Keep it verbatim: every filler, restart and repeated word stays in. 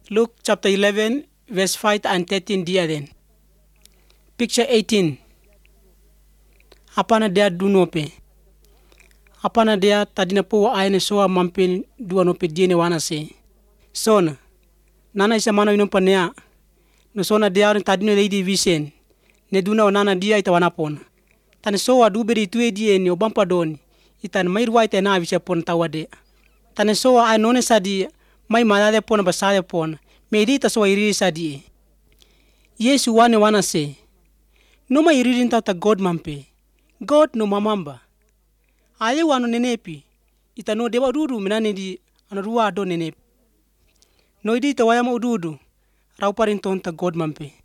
Luke chapter eleven, verse five and thirteen dia den. Picture eighteen. Apana dia dunope. Apana dia tadina po aine soa mampin dua nope diene wana se. Sona. Nana isa mana winom panea. No sona dia rin tadino leidi visen. Ne duna nana dia ita wanapon. Tane soa duberi tue die ni obampa doni. Itan mairwa ita na visa pon tawade. Tane soa ai none sadi mai malade pon basade pon. Medita soa iriri sadi. Yesu wane wana se. No ma iririn tata God mampe. God no mamamba. Aye wano nenepi. Ita no dewa dudu menane di anarua do nenepi. No idi ita wayama ududu. Rauparin tonta God mampe.